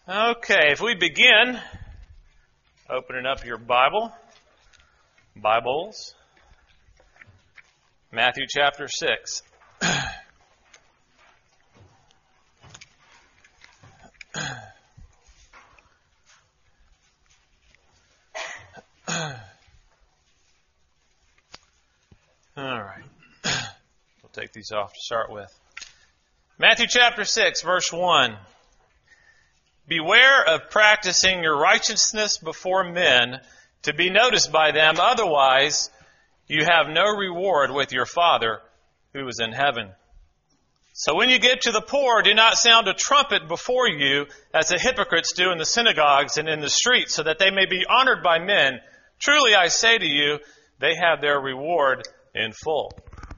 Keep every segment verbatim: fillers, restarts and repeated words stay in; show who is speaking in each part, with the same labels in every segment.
Speaker 1: Okay, if we begin opening up your Bible, Bibles, Matthew chapter six. All right. We'll take these off to start with. Matthew chapter six, verse one. Beware of practicing your righteousness before men to be noticed by them, otherwise you have no reward with your Father who is in heaven. So when you get to the poor, do not sound a trumpet before you, as the hypocrites do in the synagogues and in the streets, so that they may be honored by men. Truly I say to you, they have their reward in full.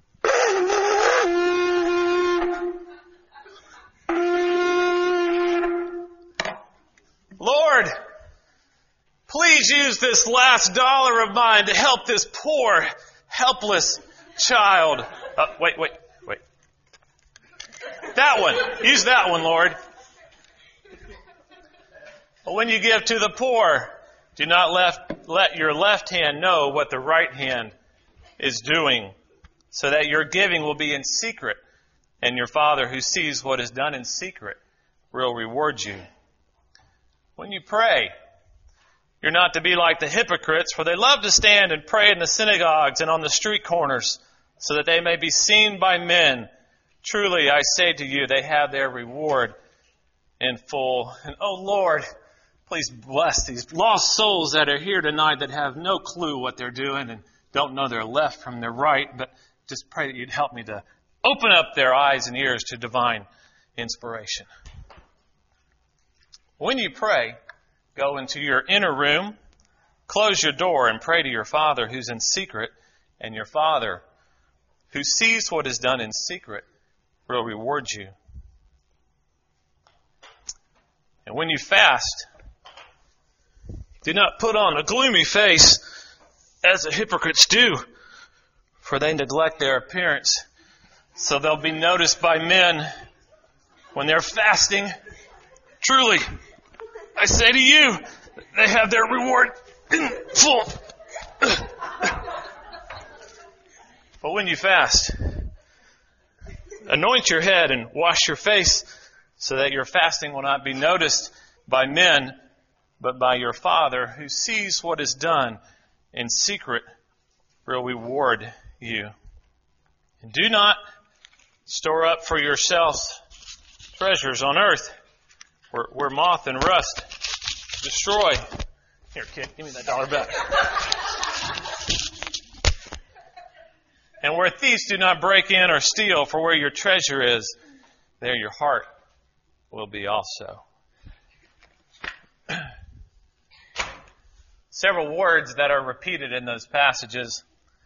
Speaker 1: Lord, please use this last dollar of mine to help this poor, helpless child. Uh, wait, wait, wait. That one. Use that one, Lord. But when you give to the poor, do not left, let your left hand know what the right hand is doing, so that your giving will be in secret, and your Father who sees what is done in secret will reward you. When you pray, you're not to be like the hypocrites, for they love to stand and pray in the synagogues and on the street corners, so that they may be seen by men. Truly, I say to you, they have their reward in full. And oh Lord, please bless these lost souls that are here tonight that have no clue what they're doing and don't know their left from their right, but just pray that you'd help me to open up their eyes and ears to divine inspiration. When you pray, go into your inner room, close your door, and pray to your Father who's in secret, and your Father who sees what is done in secret will reward you. And when you fast, do not put on a gloomy face as the hypocrites do, for they neglect their appearance, so they'll be noticed by men when they're fasting. Truly, I say to you, they have their reward in full. But when you fast, anoint your head and wash your face, so that your fasting will not be noticed by men, but by your Father who sees what is done in secret will reward you. And do not store up for yourselves treasures on earth, where, where moth and rust destroy. Here, kid, give me that dollar back. And where thieves do not break in or steal, for where your treasure is, there your heart will be also. Several words that are repeated in those passages.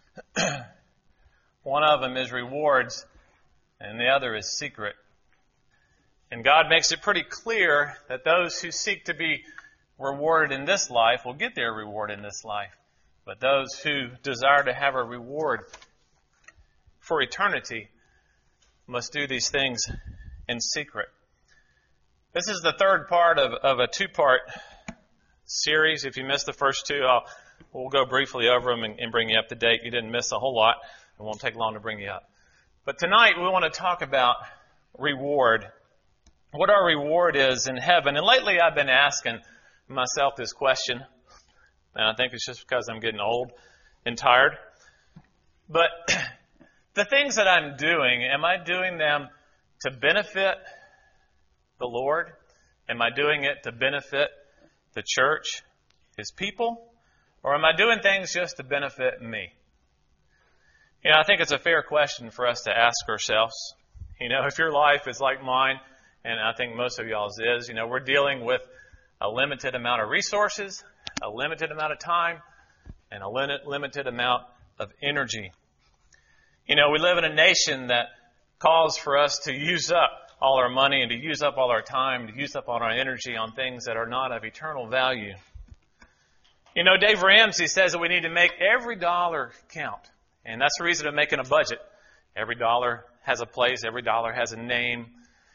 Speaker 1: One of them is rewards, and the other is secret. And God makes it pretty clear that those who seek to be rewarded in this life will get their reward in this life. But those who desire to have a reward for eternity must do these things in secret. This is the third part of, of a two-part series. If you missed the first two, I'll, we'll go briefly over them and, and bring you up to date. You didn't miss a whole lot. It won't take long to bring you up. But tonight we want to talk about reward. What our reward is in heaven. And lately I've been asking myself this question. And I think it's just because I'm getting old and tired. But the things that I'm doing, am I doing them to benefit the Lord? Am I doing it to benefit the church, His people? Or am I doing things just to benefit me? You know, I think it's a fair question for us to ask ourselves. You know, if your life is like mine, and I think most of y'all's is, you know, we're dealing with a limited amount of resources, a limited amount of time, and a limit, limited amount of energy. You know, we live in a nation that calls for us to use up all our money and to use up all our time, to use up all our energy on things that are not of eternal value. You know, Dave Ramsey says that we need to make every dollar count. And that's the reason of making a budget. Every dollar has a place. Every dollar has a name.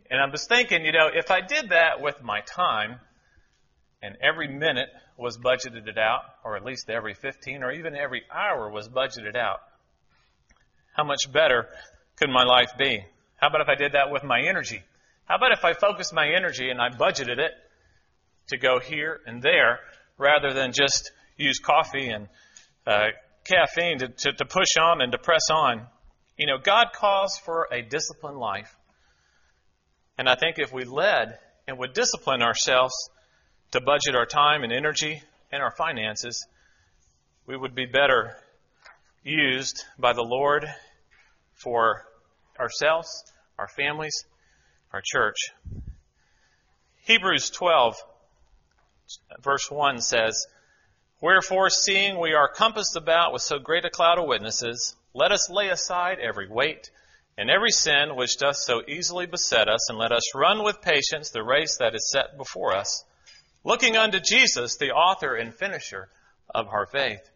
Speaker 1: And I was thinking, you know, if I did that with my time, and every minute was budgeted out, or at least every fifteen, or even every hour was budgeted out, how much better could my life be? How about if I did that with my energy? How about if I focused my energy and I budgeted it to go here and there, rather than just use coffee and uh, caffeine to, to, to push on and to press on? You know, God calls for a disciplined life. And I think if we led and would discipline ourselves to budget our time and energy and our finances, we would be better used by the Lord for ourselves, our families, our church. Hebrews twelve, verse one says, "Wherefore, seeing we are compassed about with so great a cloud of witnesses, let us lay aside every weight and every sin which doth so easily beset us, and let us run with patience the race that is set before us, looking unto Jesus, the author and finisher of our faith,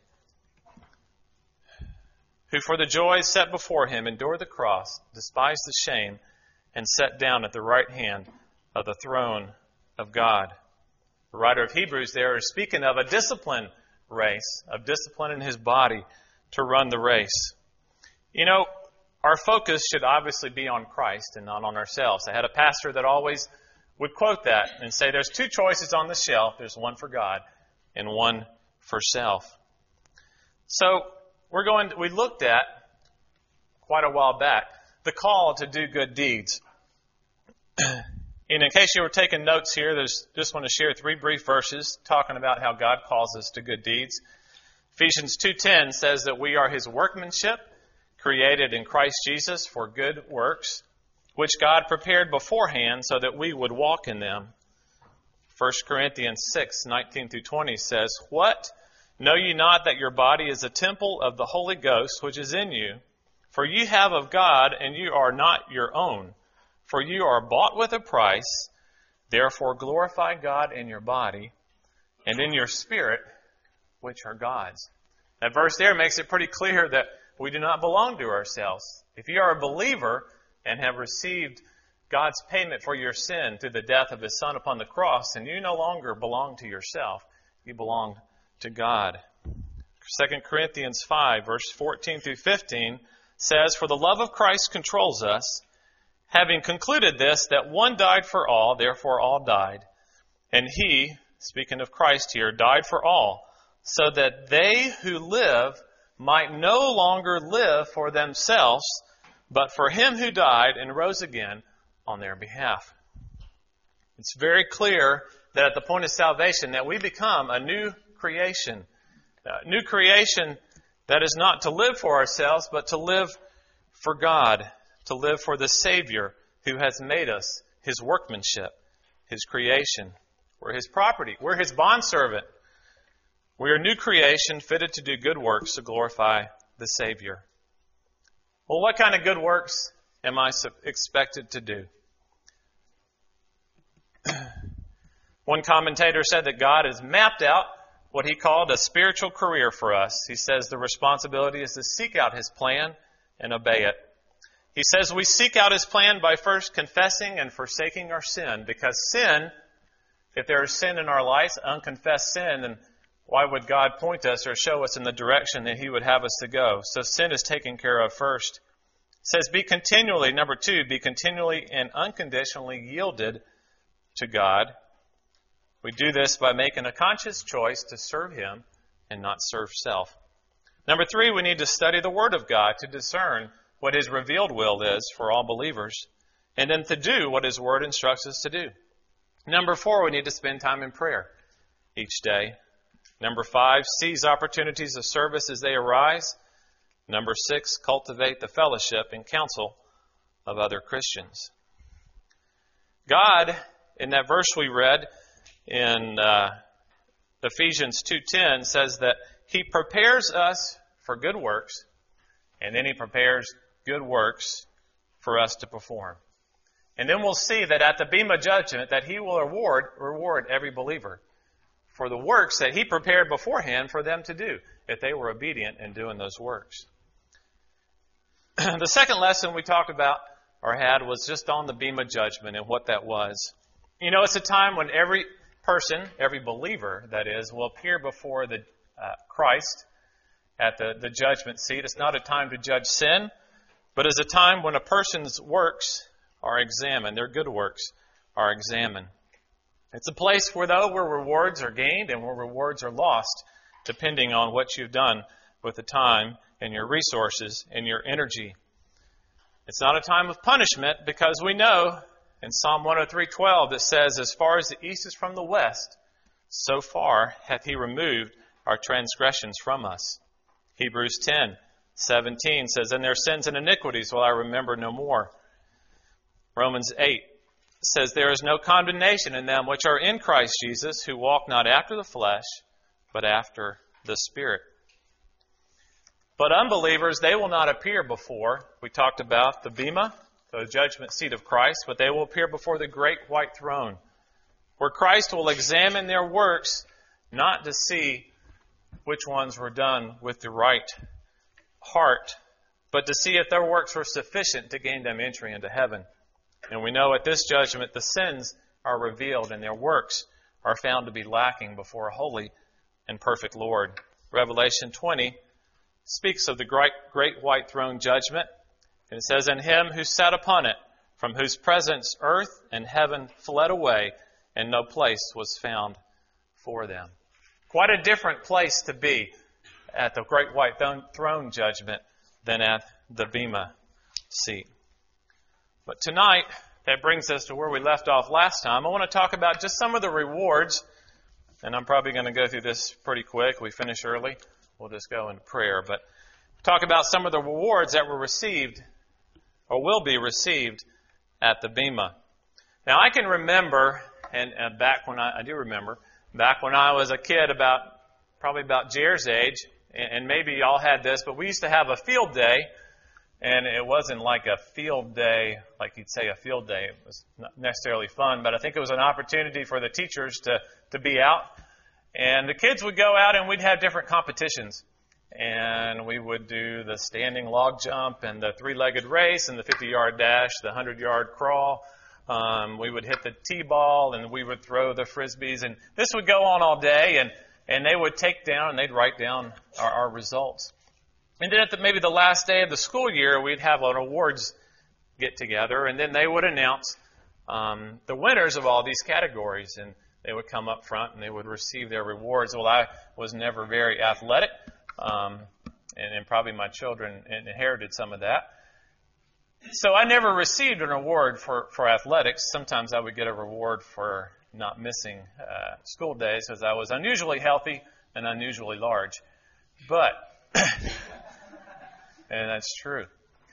Speaker 1: who for the joy set before him endured the cross, despised the shame, and sat down at the right hand of the throne of God." The writer of Hebrews there is speaking of a discipline race, of discipline in his body to run the race. You know, our focus should obviously be on Christ and not on ourselves. I had a pastor that always would quote that and say there's two choices on the shelf. There's one for God and one for self. So we're going to, we looked at quite a while back the call to do good deeds. And in case you were taking notes here, there's just want to share three brief verses talking about how God calls us to good deeds. Ephesians two ten says that we are his workmanship, created in Christ Jesus for good works, which God prepared beforehand so that we would walk in them. First Corinthians six nineteen through twenty says, "What? Know ye not that your body is a temple of the Holy Ghost, which is in you? For you have of God, and you are not your own. For you are bought with a price. Therefore glorify God in your body and in your spirit, which are God's." That verse there makes it pretty clear that we do not belong to ourselves. If you are a believer and have received God's payment for your sin through the death of his Son upon the cross, then you no longer belong to yourself. You belong to God. Second Corinthians five, verse fourteen through fifteen says, "For the love of Christ controls us, having concluded this, that one died for all, therefore all died. And he," speaking of Christ here, "died for all, so that they who live might no longer live for themselves, but for him who died and rose again on their behalf." It's very clear that at the point of salvation that we become a new creation. A new creation that is not to live for ourselves, but to live for God, to live for the Savior who has made us his workmanship, his creation. We're his property. We're his bondservant. We are new creation fitted to do good works to glorify the Savior. Well, what kind of good works am I expected to do? One commentator said that God has mapped out what he called a spiritual career for us. He says the responsibility is to seek out his plan and obey it. He says we seek out his plan by first confessing and forsaking our sin, because sin, if there is sin in our lives, unconfessed sin, then why would God point us or show us in the direction that he would have us to go? So sin is taken care of first. It says be continually, number two, be continually and unconditionally yielded to God. We do this by making a conscious choice to serve him and not serve self. Number three, we need to study the Word of God to discern what his revealed will is for all believers, and then to do what his Word instructs us to do. Number four, we need to spend time in prayer each day. Number five, seize opportunities of service as they arise. Number six, cultivate the fellowship and counsel of other Christians. God, in that verse we read in uh, Ephesians two ten, says that he prepares us for good works, and then he prepares good works for us to perform. And then we'll see that at the Bema judgment that he will reward, reward every believer for the works that he prepared beforehand for them to do, if they were obedient in doing those works. The second lesson we talked about or had was just on the Bema judgment and what that was. You know, it's a time when every person, every believer, that is, will appear before the uh, Christ at the, the judgment seat. It's not a time to judge sin, but it's a time when a person's works are examined, their good works are examined. It's a place where, though, where rewards are gained and where rewards are lost, depending on what you've done with the time and your resources and your energy. It's not a time of punishment, because we know in Psalm one oh three twelve it says, "As far as the east is from the west, so far hath he removed our transgressions from us." Hebrews ten seventeen says, "And their sins and iniquities will I remember no more." Romans eight says, "There is no condemnation in them which are in Christ Jesus, who walk not after the flesh, but after the Spirit." But unbelievers, they will not appear before, we talked about the Bema, the judgment seat of Christ, but they will appear before the great white throne, where Christ will examine their works, not to see which ones were done with the right heart, but to see if their works were sufficient to gain them entry into heaven. And we know at this judgment the sins are revealed and their works are found to be lacking before a holy and perfect Lord. Revelation twenty speaks of the great, great white throne judgment. And it says, "And him who sat upon it, from whose presence earth and heaven fled away, and no place was found for them." Quite a different place to be at the great white throne judgment than at the Bema seat. But tonight, that brings us to where we left off last time. I want to talk about just some of the rewards, and I'm probably going to go through this pretty quick. We finish early. We'll just go into prayer. But talk about some of the rewards that were received or will be received at the Bema. Now, I can remember, and, and back when I, I do remember, back when I was a kid, about probably about Jair's age, and, and maybe y'all had this, but we used to have a field day, and it wasn't like a field day, like you'd say a field day. It was not necessarily fun, but I think it was an opportunity for the teachers to, to be out. And the kids would go out and we'd have different competitions. And we would do the standing log jump and the three-legged race and the fifty-yard dash, the hundred-yard crawl. Um, we would hit the T-ball and we would throw the frisbees. And this would go on all day, and, and they would take down and they'd write down our, our results. And then at the, maybe the last day of the school year, we'd have an awards get-together, and then they would announce um, the winners of all these categories. And they would come up front and they would receive their rewards. Well, I was never very athletic, um, and, and probably my children inherited some of that. So I never received an award for, for athletics. Sometimes I would get a reward for not missing uh, school days, because I was unusually healthy and unusually large. But, and that's true.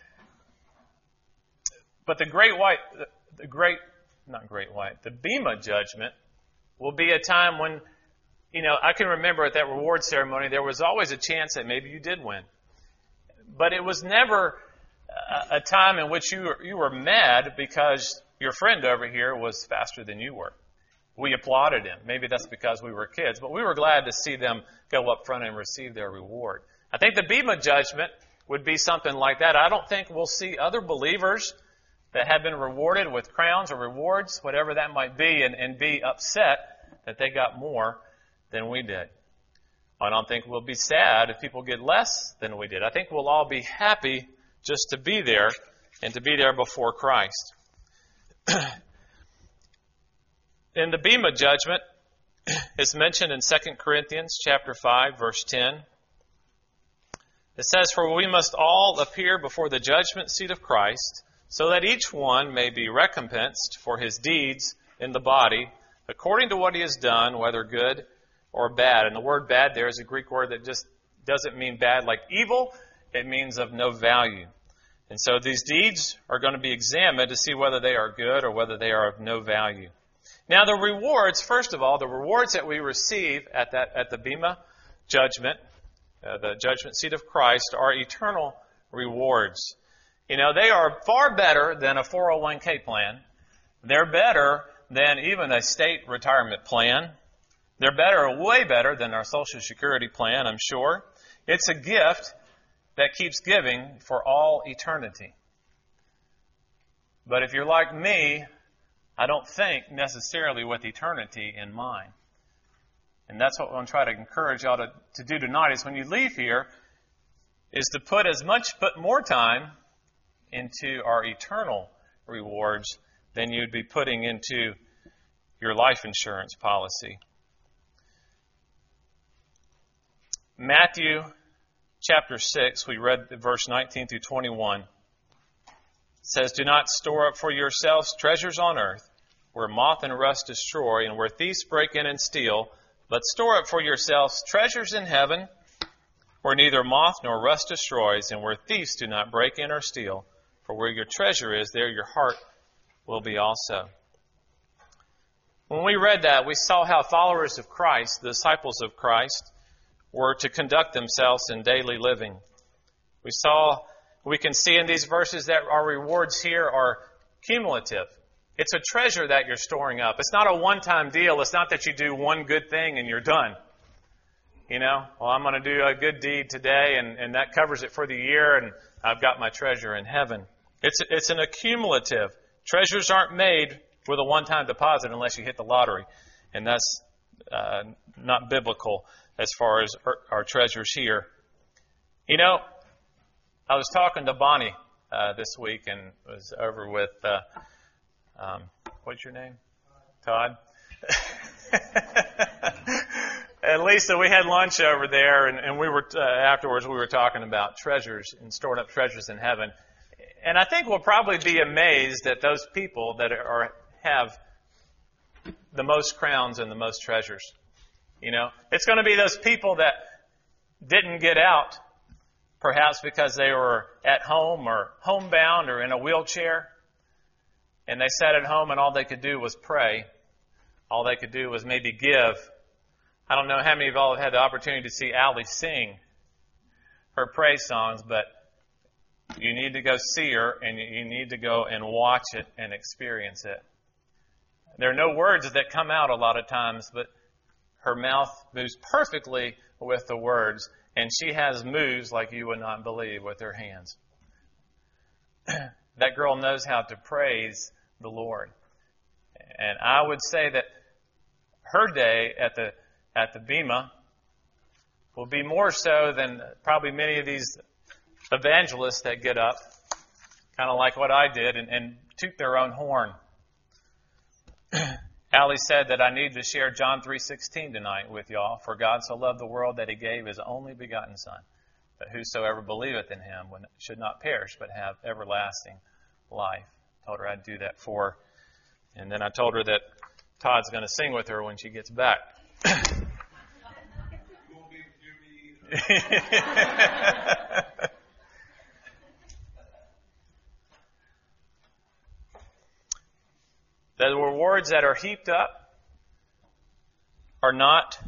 Speaker 1: But the great white, the great, not great white, the Bema judgment will be a time when, you know, I can remember at that reward ceremony, there was always a chance that maybe you did win. But it was never a, a time in which you were, you were mad because your friend over here was faster than you were. We applauded him. Maybe that's because we were kids, but we were glad to see them go up front and receive their reward. I think the Bema judgment would be something like that. I don't think we'll see other believers that have been rewarded with crowns or rewards, whatever that might be, and, and be upset that they got more than we did. I don't think we'll be sad if people get less than we did. I think we'll all be happy just to be there and to be there before Christ. In the Bema judgment, it's mentioned in Second Corinthians chapter five, verse ten. It says, "For we must all appear before the judgment seat of Christ, so that each one may be recompensed for his deeds in the body, according to what he has done, whether good or bad." And the word bad there is a Greek word that just doesn't mean bad like evil. It means of no value. And so these deeds are going to be examined to see whether they are good or whether they are of no value. Now the rewards, first of all, the rewards that we receive at that at the Bema judgment, uh, the judgment seat of Christ, are eternal rewards. You know, they are far better than a four oh one k plan. They're better than even a state retirement plan. They're better, way better than our Social Security plan, I'm sure. It's a gift that keeps giving for all eternity. But if you're like me, I don't think necessarily with eternity in mind. And that's what I'm going to try to encourage y'all to, to do tonight is when you leave here, is to put as much, put more time into our eternal rewards than you'd be putting into your life insurance policy. Matthew chapter six, we read verse nineteen through twenty-one. It says, "Do not store up for yourselves treasures on earth, where moth and rust destroy, and where thieves break in and steal, but store up for yourselves treasures in heaven, where neither moth nor rust destroys, and where thieves do not break in or steal. For where your treasure is, there your heart will be also." When we read that, we saw how followers of Christ, the disciples of Christ, were to conduct themselves in daily living. We saw, we can see in these verses that our rewards here are cumulative. It's a treasure that you're storing up. It's not a one-time deal. It's not that you do one good thing and you're done. You know, well, I'm going to do a good deed today, and, and that covers it for the year, and I've got my treasure in heaven. It's it's an accumulative. Treasures aren't made with a one-time deposit unless you hit the lottery, and that's uh, not biblical as far as our, our treasures here. You know, I was talking to Bonnie uh, this week, and was over with uh, um, what's your name? Todd. And Lisa, we had lunch over there, and, and we were uh, afterwards we were talking about treasures and storing up treasures in heaven. And I think we'll probably be amazed at those people that are have the most crowns and the most treasures. You know, it's going to be those people that didn't get out, perhaps because they were at home or homebound or in a wheelchair, and they sat at home and all they could do was pray. All they could do was maybe give. I don't know how many of y'all have had the opportunity to see Allie sing her praise songs, but you need to go see her, and you need to go and watch it and experience it. There are no words that come out a lot of times, but her mouth moves perfectly with the words, and she has moves like you would not believe with her hands. That girl knows how to praise the Lord. And I would say that her day at the at the Bema will be more so than probably many of these evangelists that get up, kind of like what I did, and, and toot their own horn. Allie said that I need to share John three sixteen tonight with y'all. "For God so loved the world that he gave his only begotten Son, that whosoever believeth in him should not perish but have everlasting life." I told her I'd do that for her. And then I told her that Todd's going to sing with her when she gets back. The rewards that are heaped up are not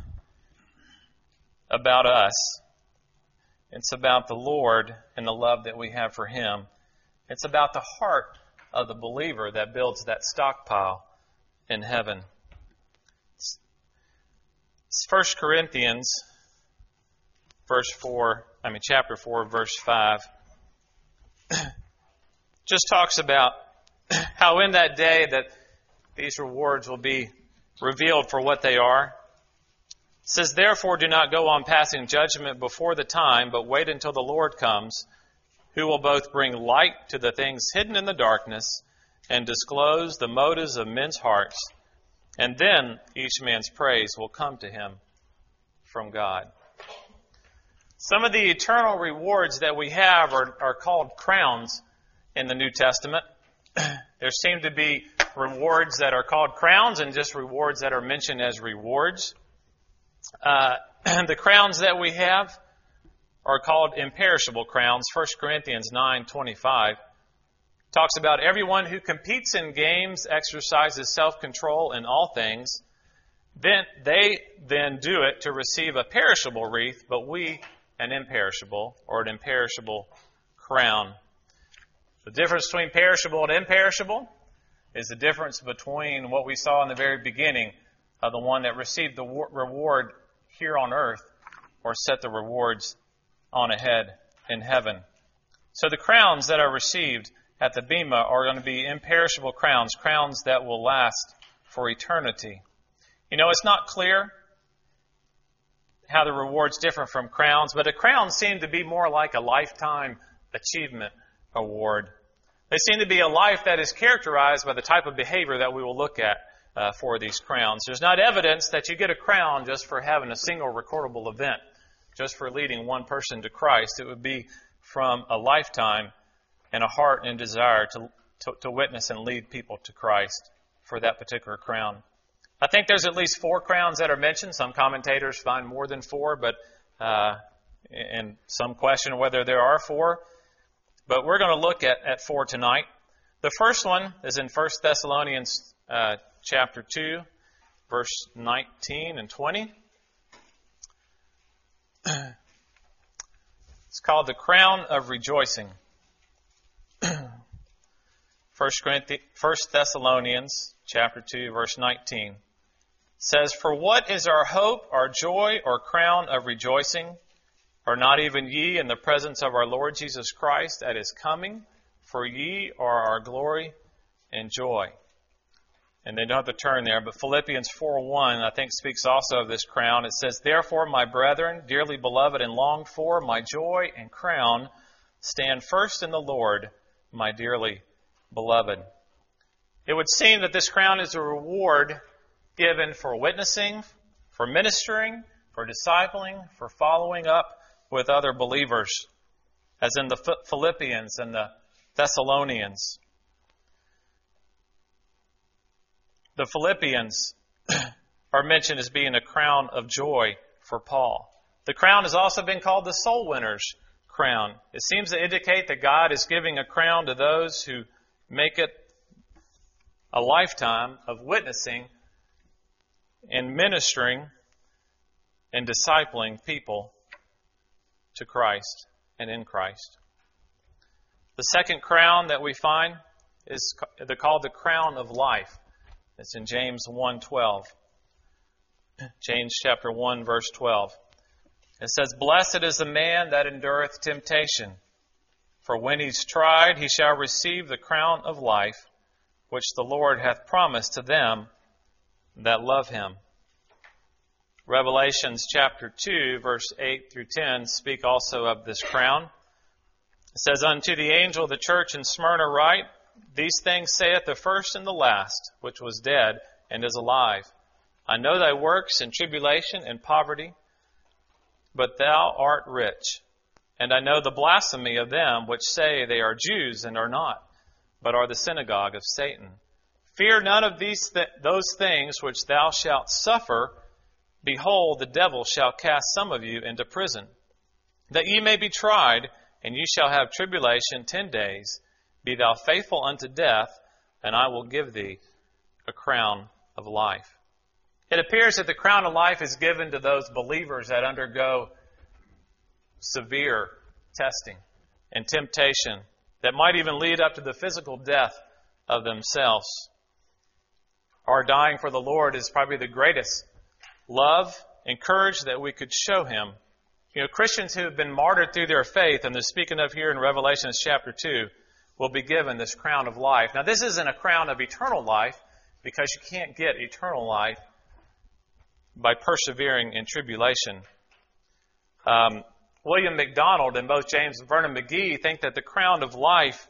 Speaker 1: about us. It's about the Lord and the love that we have for him. It's about the heart of the believer that builds that stockpile in heaven. It's First Corinthians verse four, I mean chapter four, verse five, just talks about how in that day that these rewards will be revealed for what they are. It says, "Therefore do not go on passing judgment before the time, but wait until the Lord comes, who will both bring light to the things hidden in the darkness and disclose the motives of men's hearts. And then each man's praise will come to him from God." Some of the eternal rewards that we have are, are called crowns in the New Testament. There seem to be rewards that are called crowns and just rewards that are mentioned as rewards. Uh, the crowns that we have are called imperishable crowns. First Corinthians nine twenty-five talks about everyone who competes in games exercises self-control in all things. Then they then do it to receive a perishable wreath, but we an imperishable or an imperishable crown. The difference between perishable and imperishable is the difference between what we saw in the very beginning of the one that received the reward here on earth or set the rewards on ahead in heaven. So the crowns that are received at the Bema are going to be imperishable crowns, crowns that will last for eternity. You know, it's not clear how the rewards differ from crowns, but a crown seemed to be more like a lifetime achievement award. They seem to be a life that is characterized by the type of behavior that we will look at uh, for these crowns. There's not evidence that you get a crown just for having a single recordable event, just for leading one person to Christ. It would be from a lifetime and a heart and desire to, to, to witness and lead people to Christ for that particular crown. I think there's at least four crowns that are mentioned. Some commentators find more than four, but uh, and some question whether there are four. But we're going to look at, at four tonight. The first one is in First Thessalonians uh, chapter two, verse nineteen and twenty. It's called the crown of rejoicing. First Thessalonians chapter two, verse nineteen says, "For what is our hope, our joy, or crown of rejoicing? Are not even ye in the presence of our Lord Jesus Christ at his coming? For ye are our glory and joy." And they don't have to turn there, but Philippians four one, I think, speaks also of this crown. It says, "Therefore, my brethren, dearly beloved and longed for, my joy and crown, stand first in the Lord, my dearly beloved." It would seem that this crown is a reward given for witnessing, for ministering, for discipling, for following up with other believers, as in the Philippians and the Thessalonians. The Philippians are mentioned as being a crown of joy for Paul. The crown has also been called the soul winner's crown. It seems to indicate that God is giving a crown to those who make it a lifetime of witnessing and ministering and discipling people to Christ and in Christ. The second crown that we find is called the crown of life. It's in James one twelve. James chapter one, verse twelve. It says, "Blessed is the man that endureth temptation, for when he's tried, he shall receive the crown of life, which the Lord hath promised to them that love him." Revelations chapter two, verse eight through ten speak also of this crown. It says, "Unto the angel of the church in Smyrna write, These things saith the first and the last, which was dead and is alive. I know thy works and tribulation and poverty, but thou art rich. And I know the blasphemy of them which say they are Jews and are not, but are the synagogue of Satan. Fear none of these th- those things which thou shalt suffer. Behold, the devil shall cast some of you into prison, that ye may be tried, and ye shall have tribulation ten days. Be thou faithful unto death, and I will give thee a crown of life." It appears that the crown of life is given to those believers that undergo severe testing and temptation that might even lead up to the physical death of themselves. Our dying for the Lord is probably the greatest love and courage that we could show him. You know, Christians who have been martyred through their faith, and they're speaking of here in Revelation chapter two, will be given this crown of life. Now, this isn't a crown of eternal life, because you can't get eternal life by persevering in tribulation. Um, William MacDonald and both James and Vernon McGee think that the crown of life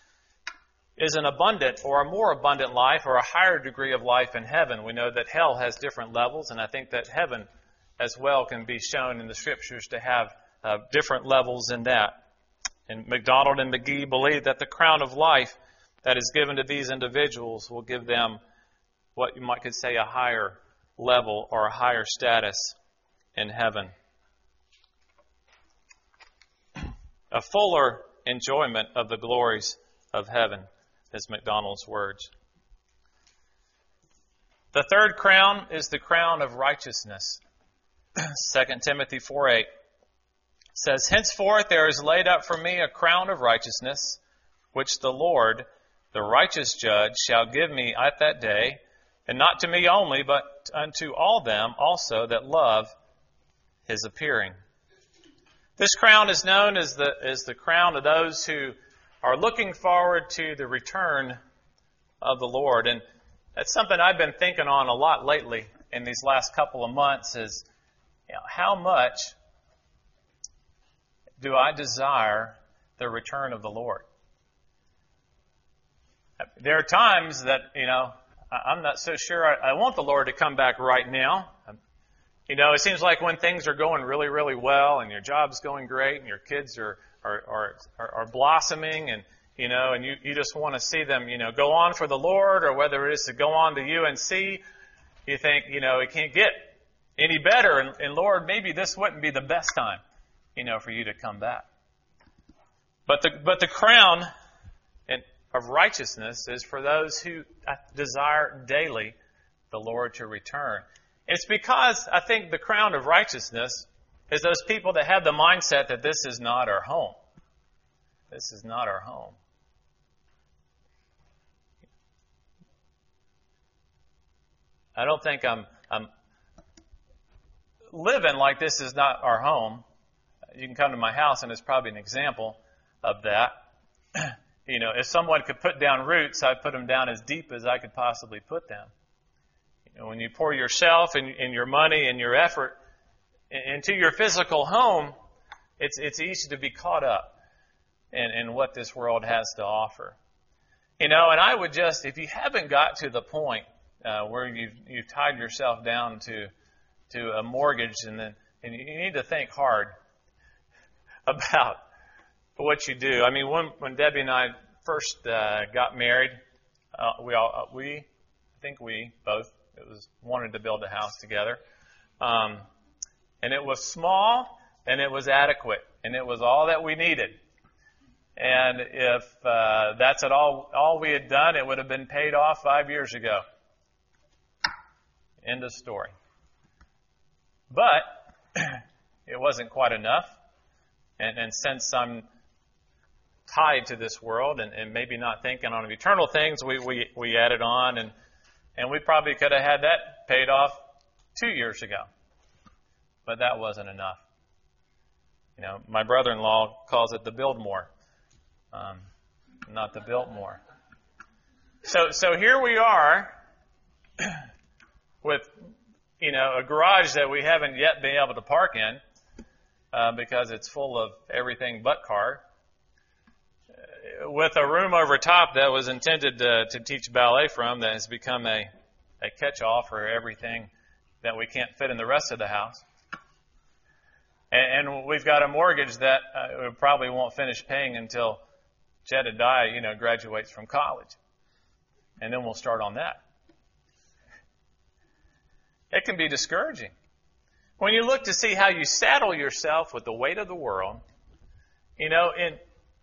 Speaker 1: is an abundant or a more abundant life or a higher degree of life in heaven. We know that hell has different levels, and I think that heaven as well can be shown in the Scriptures to have uh, different levels in that. And MacDonald and McGee believe that the crown of life that is given to these individuals will give them what you might could say a higher level or a higher status in heaven. A fuller enjoyment of the glories of heaven is MacDonald's words. The third crown is the crown of righteousness. Second Timothy four eight says, "Henceforth there is laid up for me a crown of righteousness, which the Lord, the righteous judge, shall give me at that day, and not to me only, but unto all them also that love his appearing." This crown is known as the, as the crown of those who are looking forward to the return of the Lord. And that's something I've been thinking on a lot lately in these last couple of months is, you know, how much do I desire the return of the Lord? There are times that, you know, I'm not so sure I, I want the Lord to come back right now. You know, it seems like when things are going really, really well and your job's going great and your kids are are are, are blossoming and, you know, and you, you just want to see them, you know, go on for the Lord, or whether it is to go on to U N C, you think, you know, it can't get any better. And, and Lord, maybe this wouldn't be the best time, you know, for you to come back. But the but the crown of righteousness is for those who desire daily the Lord to return. It's because I think the crown of righteousness is those people that have the mindset that this is not our home. This is not our home. I don't think I'm, I'm living like this is not our home. You can come to my house and it's probably an example of that. You know, if someone could put down roots, I'd put them down as deep as I could possibly put them. You know, when you pour yourself and, and your money and your effort into your physical home, it's it's easy to be caught up in, in what this world has to offer. You know, and I would just, if you haven't got to the point uh, where you've, you've tied yourself down to to a mortgage, and then and you need to think hard about what you do. I mean, when when Debbie and I first uh, got married, uh, we all uh, we I think we both it was wanted to build a house together, um, and it was small and it was adequate and it was all that we needed. And if uh, that's at all all we had done, it would have been paid off five years ago. End of story. But it wasn't quite enough, and, and since I'm tied to this world and, and maybe not thinking on eternal things, we, we, we added on, and, and we probably could have had that paid off two years ago. But that wasn't enough. You know, my brother-in-law calls it the build more, um, not the built more. So, so here we are with, you know, a garage that we haven't yet been able to park in uh, because it's full of everything but car, with a room over top that was intended to, to teach ballet from that has become a, a catch-all for everything that we can't fit in the rest of the house. And, and we've got a mortgage that uh, we probably won't finish paying until Jedediah, you know, graduates from college. And then we'll start on that. It can be discouraging. When you look to see how you saddle yourself with the weight of the world, you know, in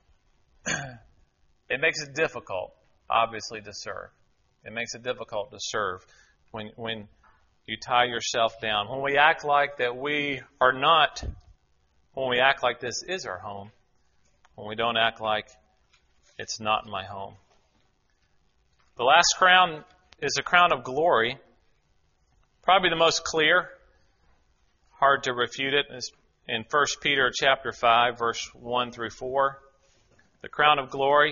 Speaker 1: it makes it difficult, obviously, to serve. It makes it difficult to serve when when you tie yourself down. When we act like that we are not, when we act like this is our home, when we don't act like it's not my home. The last crown is a crown of glory. Probably the most clear, hard to refute it, is in First Peter chapter five, verse one through four. The crown of glory,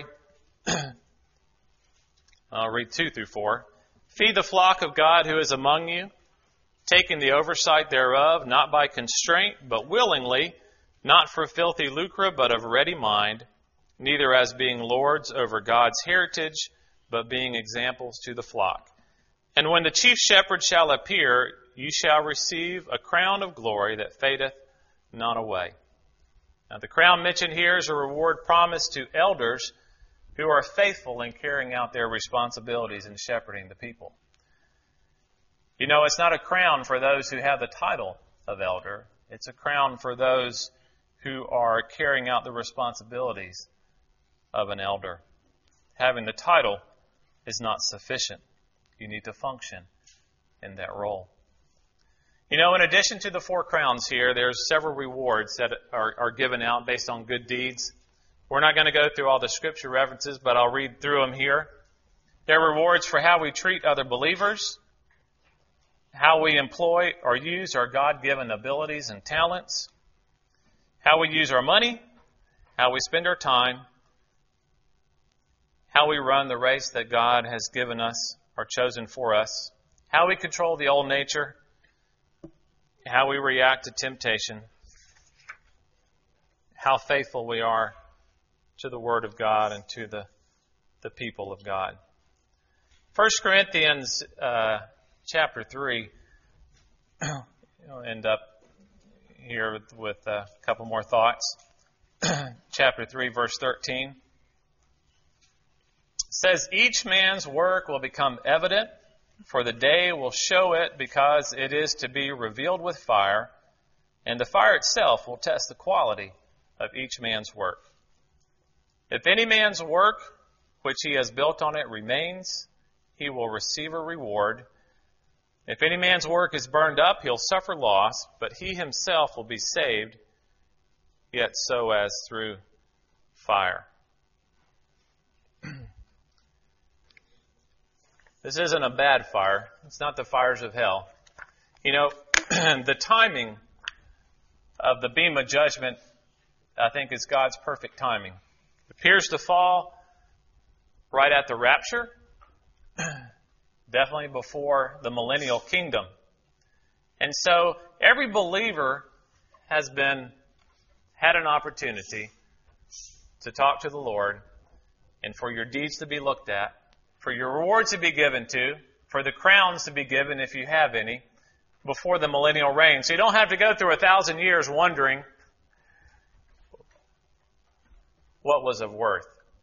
Speaker 1: I'll read two through four. Feed the flock of God who is among you, taking the oversight thereof, not by constraint, but willingly, not for filthy lucre, but of ready mind, neither as being lords over God's heritage, but being examples to the flock. And when the chief shepherd shall appear, you shall receive a crown of glory that fadeth not away. Now, the crown mentioned here is a reward promised to elders who are faithful in carrying out their responsibilities in shepherding the people. You know, it's not a crown for those who have the title of elder. It's a crown for those who are carrying out the responsibilities of an elder. Having the title is not sufficient. You need to function in that role. You know, in addition to the four crowns here, there's several rewards that are, are given out based on good deeds. We're not going to go through all the scripture references, but I'll read through them here. There are rewards for how we treat other believers, how we employ or use our God-given abilities and talents, how we use our money, how we spend our time, how we run the race that God has given us or chosen for us, how we control the old nature, how we react to temptation, how faithful we are to the Word of God and to the, the people of God. First Corinthians uh, chapter three, I'll end up here with, with a couple more thoughts. Chapter three, verse thirteen. Says, each man's work will become evident, for the day will show it, because it is to be revealed with fire, and the fire itself will test the quality of each man's work. If any man's work which he has built on it remains, he will receive a reward. If any man's work is burned up, he'll suffer loss, but he himself will be saved, yet so as through fire. This isn't a bad fire. It's not the fires of hell. You know, the timing of the beam of judgment, I think, is God's perfect timing. It appears to fall right at the rapture, definitely before the millennial kingdom. And so every believer has been had an opportunity to talk to the Lord and for your deeds to be looked at, for your rewards to be given to, for the crowns to be given if you have any, before the millennial reign. So you don't have to go through a thousand years wondering what was of worth.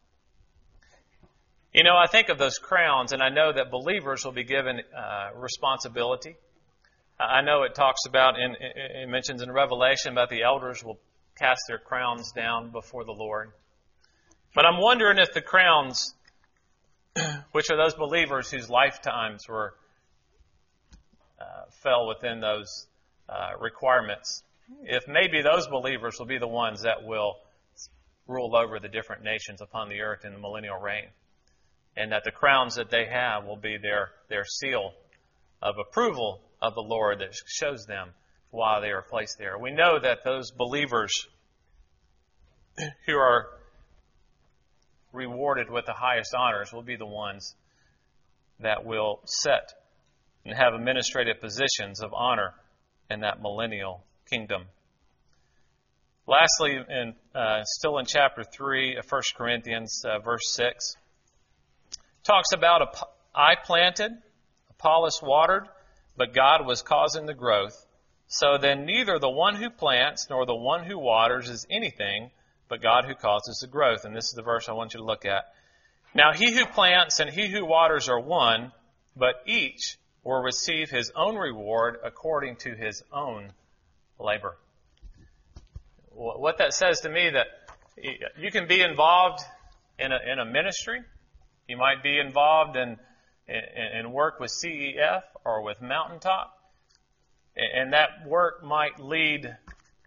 Speaker 1: You know, I think of those crowns, and I know that believers will be given uh, responsibility. I know it talks about, in, it mentions in Revelation about the elders will cast their crowns down before the Lord. But I'm wondering if the crowns, which are those believers whose lifetimes were uh, fell within those uh, requirements, if maybe those believers will be the ones that will rule over the different nations upon the earth in the millennial reign, and that the crowns that they have will be their, their seal of approval of the Lord that shows them why they are placed there. We know that those believers who are rewarded with the highest honors will be the ones that will set and have administrative positions of honor in that millennial kingdom. Lastly, in, uh, still in chapter three of First Corinthians, uh, verse six, talks about, I planted, Apollos watered, but God was causing the growth. So then neither the one who plants nor the one who waters is anything, but God who causes the growth. And this is the verse I want you to look at. Now he who plants and he who waters are one, but each will receive his own reward according to his own labor. What that says to me, that you can be involved in a, in a ministry. You might be involved in, in, in work with C E F or with Mountaintop. And that work might lead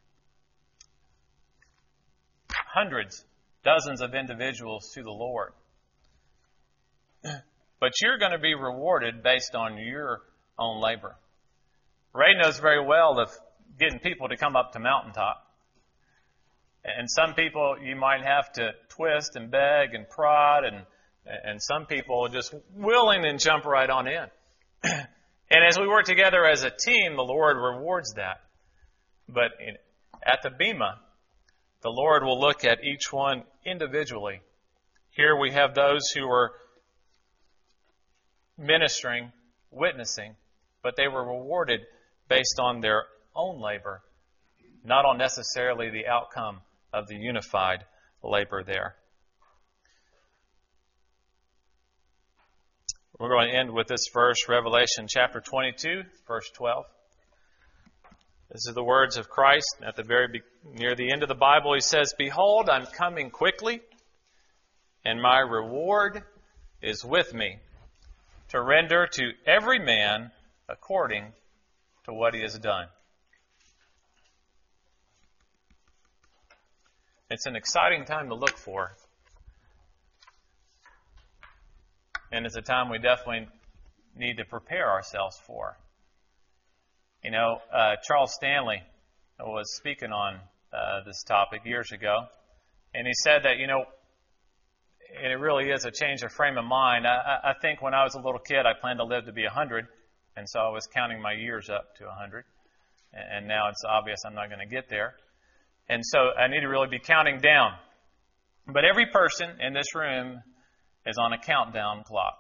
Speaker 1: hundreds, dozens of individuals to the Lord. But you're going to be rewarded based on your own labor. Ray knows very well of getting people to come up to Mountaintop. And some people you might have to twist and beg and prod, and and some people are just willing and jump right on in. And as we work together as a team, the Lord rewards that. But in, at the Bema, the Lord will look at each one individually. Here we have those who are ministering, witnessing, but they were rewarded based on their own labor, not on necessarily the outcome of the unified labor there. We're going to end with this verse, Revelation chapter twenty-two, verse twelve. This is the words of Christ at the very be- near the end of the Bible. He says, "Behold, I'm coming quickly, and my reward is with me, to render to every man according to what he has done." It's an exciting time to look for. And it's a time we definitely need to prepare ourselves for. You know, uh, Charles Stanley was speaking on uh, this topic years ago. And he said that, you know, and it really is a change of frame of mind. I, I think when I was a little kid, I planned to live to be one hundred, and so I was counting my years up to one hundred. And now it's obvious I'm not going to get there. And so I need to really be counting down. But every person in this room is on a countdown clock.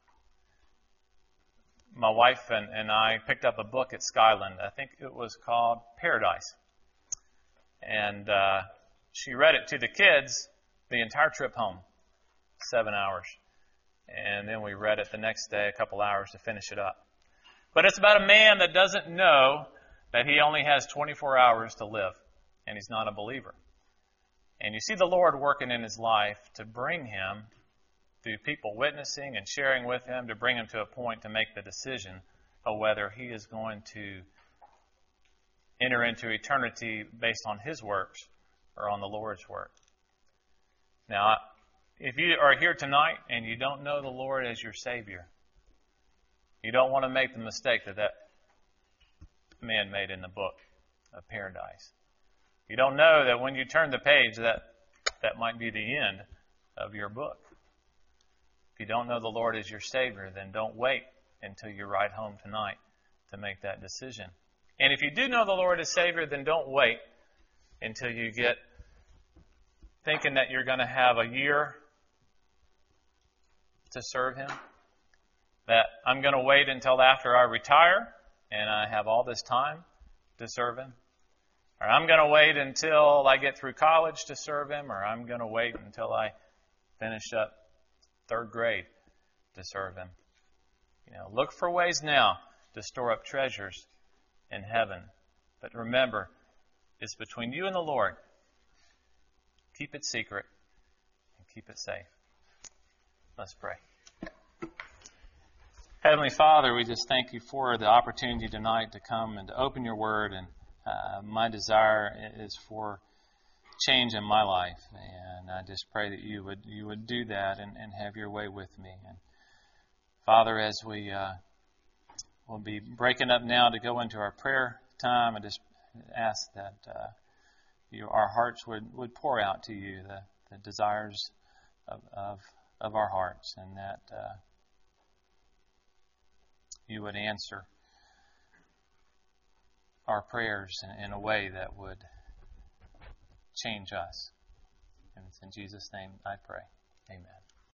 Speaker 1: My wife and, and I picked up a book at Skyland. I think it was called Paradise. And uh, she read it to the kids the entire trip home, seven hours. And then we read it the next day, a couple hours to finish it up. But it's about a man that doesn't know that he only has twenty-four hours to live, and he's not a believer. And you see the Lord working in his life to bring him, through people witnessing and sharing with him, to bring him to a point to make the decision of whether he is going to enter into eternity based on his works or on the Lord's work. Now, if you are here tonight and you don't know the Lord as your Savior, you don't want to make the mistake that that man made in the book of Paradise. You don't know that when you turn the page that that might be the end of your book. If you don't know the Lord as your Savior, then don't wait until you ride home tonight to make that decision. And if you do know the Lord as Savior, then don't wait until you get thinking that you're going to have a year to serve Him. That I'm going to wait until after I retire and I have all this time to serve Him. Or I'm going to wait until I get through college to serve Him. Or I'm going to wait until I finish up third grade to serve Him. You know, look for ways now to store up treasures in heaven. But remember, it's between you and the Lord. Keep it secret and keep it safe. Let's pray. Heavenly Father, we just thank you for the opportunity tonight to come and to open your word. And uh, my desire is for change in my life. And I just pray that you would you would do that and, and have your way with me. And Father, as we uh, will be breaking up now to go into our prayer time, I just ask that uh, you, our hearts would, would pour out to you the, the desires of, of, of our hearts, and that uh, you would answer our prayers in, in a way that would change us. And it's in Jesus' name I pray. Amen.